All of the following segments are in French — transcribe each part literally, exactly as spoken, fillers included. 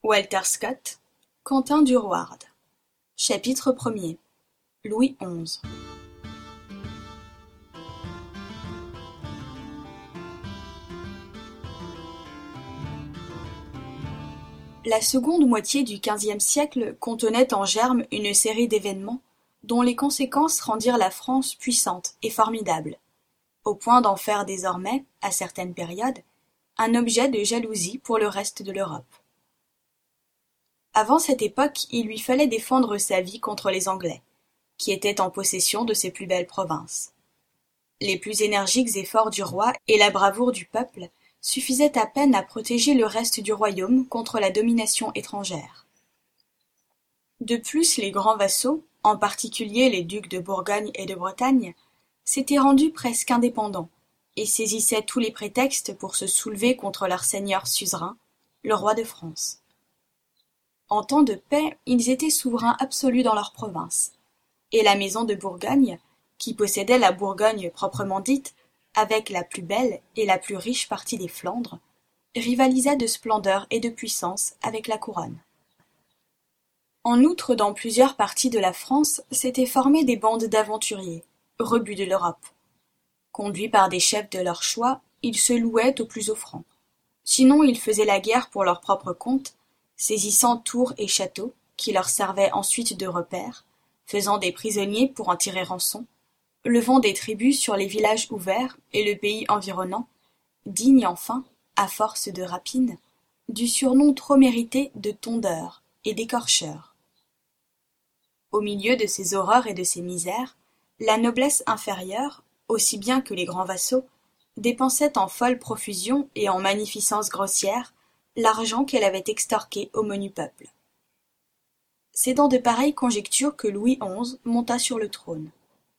Walter Scott, Quentin Durward. Chapitre premier. Louis onze. La seconde moitié du quinzième siècle contenait en germe une série d'événements dont les conséquences rendirent la France puissante et formidable, au point d'en faire désormais, à certaines périodes, un objet de jalousie pour le reste de l'Europe. Avant cette époque, il lui fallait défendre sa vie contre les Anglais, qui étaient en possession de ses plus belles provinces. Les plus énergiques efforts du roi et la bravoure du peuple suffisaient à peine à protéger le reste du royaume contre la domination étrangère. De plus, les grands vassaux, en particulier les ducs de Bourgogne et de Bretagne, s'étaient rendus presque indépendants et saisissaient tous les prétextes pour se soulever contre leur seigneur suzerain, le roi de France. En temps de paix, ils étaient souverains absolus dans leur province, et la maison de Bourgogne, qui possédait la Bourgogne proprement dite, avec la plus belle et la plus riche partie des Flandres, rivalisait de splendeur et de puissance avec la couronne. En outre, dans plusieurs parties de la France s'étaient formées des bandes d'aventuriers, rebuts de l'Europe. Conduits par des chefs de leur choix, ils se louaient au plus offrant. Sinon, ils faisaient la guerre pour leur propre compte, saisissant tours et châteaux, qui leur servaient ensuite de repères, faisant des prisonniers pour en tirer rançon, levant des tribus sur les villages ouverts et le pays environnant, dignes enfin, à force de rapine, du surnom trop mérité de tondeurs et d'écorcheurs. Au milieu de ces horreurs et de ces misères, la noblesse inférieure, aussi bien que les grands vassaux, dépensait en folle profusion et en magnificence grossière l'argent qu'elle avait extorqué au menu peuple. C'est dans de pareilles conjectures que Louis onze monta sur le trône.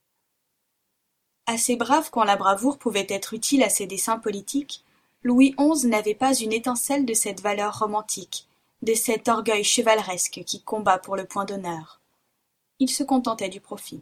Assez brave quand la bravoure pouvait être utile à ses desseins politiques, Louis onze n'avait pas une étincelle de cette valeur romantique, de cet orgueil chevaleresque qui combat pour le point d'honneur. Il se contentait du profit.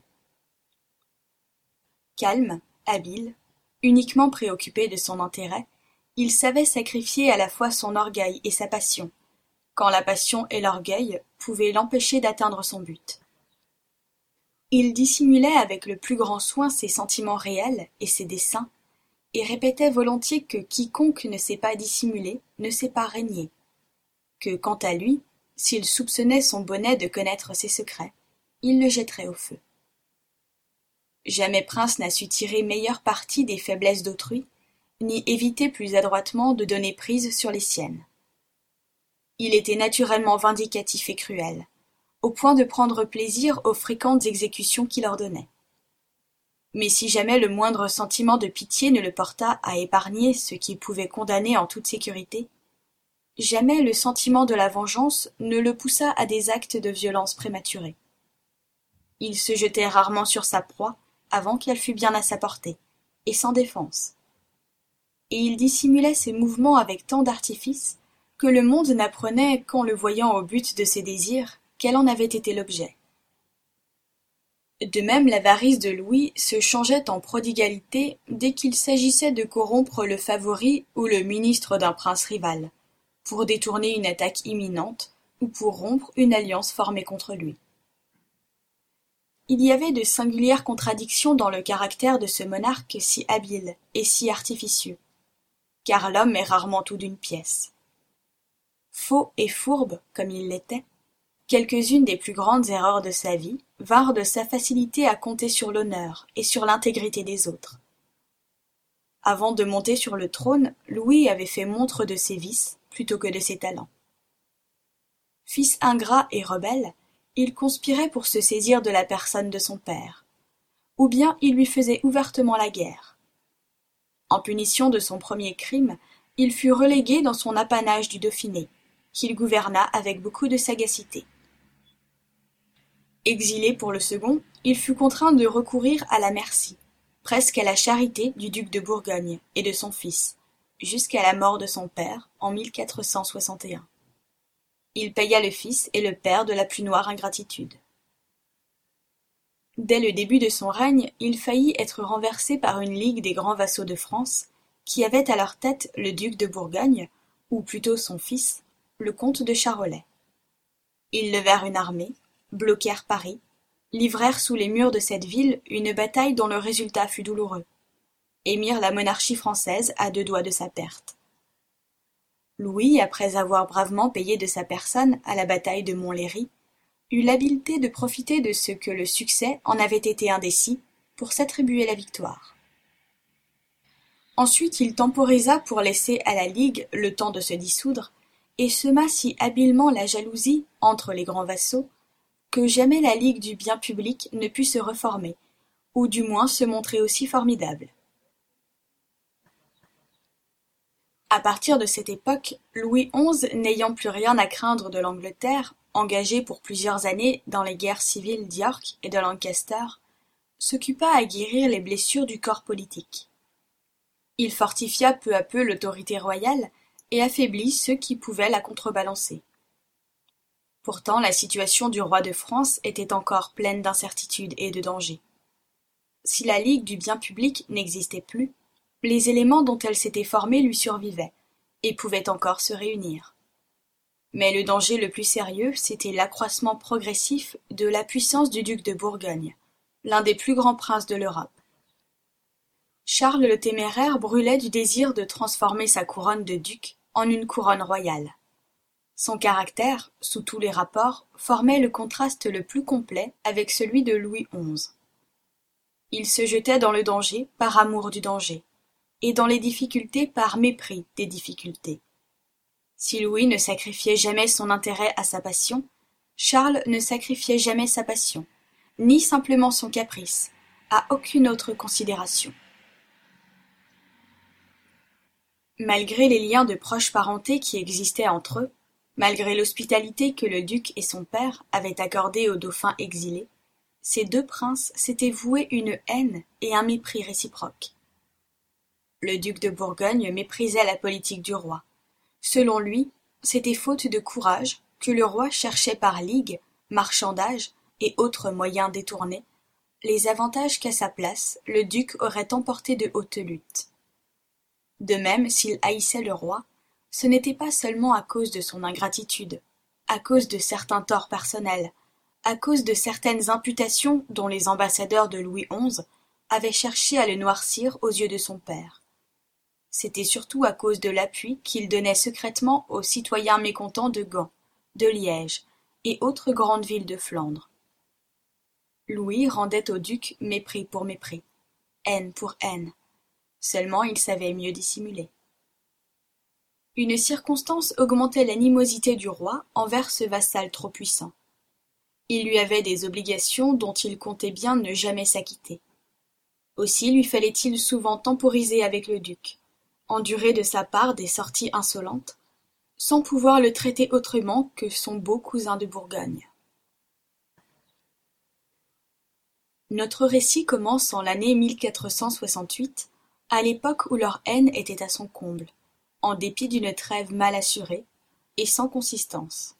Calme, habile, uniquement préoccupé de son intérêt, il savait sacrifier à la fois son orgueil et sa passion, quand la passion et l'orgueil pouvaient l'empêcher d'atteindre son but. Il dissimulait avec le plus grand soin ses sentiments réels et ses desseins, et répétait volontiers que quiconque ne sait pas dissimuler ne sait pas régner, que, quant à lui, s'il soupçonnait son bonnet de connaître ses secrets, il le jetterait au feu. Jamais prince n'a su tirer meilleur parti des faiblesses d'autrui, ni éviter plus adroitement de donner prise sur les siennes. Il était naturellement vindicatif et cruel, au point de prendre plaisir aux fréquentes exécutions qu'il ordonnait. Mais si jamais le moindre sentiment de pitié ne le porta à épargner ce qu'il pouvait condamner en toute sécurité, jamais le sentiment de la vengeance ne le poussa à des actes de violence prématurés. Il se jetait rarement sur sa proie avant qu'elle fût bien à sa portée, et sans défense. Et il dissimulait ses mouvements avec tant d'artifice que le monde n'apprenait qu'en le voyant au but de ses désirs quel en avait été l'objet. De même, l'avarice de Louis se changeait en prodigalité dès qu'il s'agissait de corrompre le favori ou le ministre d'un prince rival, pour détourner une attaque imminente ou pour rompre une alliance formée contre lui. Il y avait de singulières contradictions dans le caractère de ce monarque si habile et si artificieux, car l'homme est rarement tout d'une pièce. Faux et fourbe comme il l'était, quelques-unes des plus grandes erreurs de sa vie vinrent de sa facilité à compter sur l'honneur et sur l'intégrité des autres. Avant de monter sur le trône, Louis avait fait montre de ses vices plutôt que de ses talents. Fils ingrat et rebelle, il conspirait pour se saisir de la personne de son père, ou bien il lui faisait ouvertement la guerre. En punition de son premier crime, il fut relégué dans son apanage du Dauphiné, qu'il gouverna avec beaucoup de sagacité. Exilé pour le second, il fut contraint de recourir à la merci, presque à la charité du duc de Bourgogne et de son fils, jusqu'à la mort de son père en mille quatre cent soixante et un. Il paya le fils et le père de la plus noire ingratitude. Dès le début de son règne, il faillit être renversé par une ligue des grands vassaux de France, qui avaient à leur tête le duc de Bourgogne, ou plutôt son fils, le comte de Charolais. Ils levèrent une armée, bloquèrent Paris, livrèrent sous les murs de cette ville une bataille dont le résultat fut douloureux, et mirent la monarchie française à deux doigts de sa perte. Louis, après avoir bravement payé de sa personne à la bataille de Montlhéry, eut l'habileté de profiter de ce que le succès en avait été indécis pour s'attribuer la victoire. Ensuite il temporisa pour laisser à la Ligue le temps de se dissoudre, et sema si habilement la jalousie entre les grands vassaux que jamais la Ligue du bien public ne put se reformer, ou du moins se montrer aussi formidable. À partir de cette époque, Louis onze, n'ayant plus rien à craindre de l'Angleterre, engagé pour plusieurs années dans les guerres civiles d'York et de Lancaster, s'occupa à guérir les blessures du corps politique. Il fortifia peu à peu l'autorité royale et affaiblit ceux qui pouvaient la contrebalancer. Pourtant la situation du roi de France était encore pleine d'incertitudes et de dangers. Si la Ligue du bien public n'existait plus, les éléments dont elle s'était formée lui survivaient, et pouvaient encore se réunir. Mais le danger le plus sérieux, c'était l'accroissement progressif de la puissance du duc de Bourgogne, l'un des plus grands princes de l'Europe. Charles le Téméraire brûlait du désir de transformer sa couronne de duc en une couronne royale. Son caractère, sous tous les rapports, formait le contraste le plus complet avec celui de Louis onze. Il se jetait dans le danger par amour du danger, et dans les difficultés par mépris des difficultés. Si Louis ne sacrifiait jamais son intérêt à sa passion, Charles ne sacrifiait jamais sa passion, ni simplement son caprice, à aucune autre considération. Malgré les liens de proche parenté qui existaient entre eux, malgré l'hospitalité que le duc et son père avaient accordée au dauphin exilé, ces deux princes s'étaient voués une haine et un mépris réciproques. Le duc de Bourgogne méprisait la politique du roi. Selon lui, c'était faute de courage que le roi cherchait par ligue, marchandage et autres moyens détournés les avantages qu'à sa place le duc aurait emportés de haute lutte. De même, s'il haïssait le roi, ce n'était pas seulement à cause de son ingratitude, à cause de certains torts personnels, à cause de certaines imputations dont les ambassadeurs de Louis onze avaient cherché à le noircir aux yeux de son père. C'était surtout à cause de l'appui qu'il donnait secrètement aux citoyens mécontents de Gand, de Liège et autres grandes villes de Flandre. Louis rendait au duc mépris pour mépris, haine pour haine. Seulement il savait mieux dissimuler. Une circonstance augmentait l'animosité du roi envers ce vassal trop puissant. Il lui avait des obligations dont il comptait bien ne jamais s'acquitter. Aussi lui fallait-il souvent temporiser avec le duc, endurer de sa part des sorties insolentes, sans pouvoir le traiter autrement que son beau cousin de Bourgogne. Notre récit commence en l'année mille quatre cent soixante-huit, à l'époque où leur haine était à son comble, en dépit d'une trêve mal assurée et sans consistance.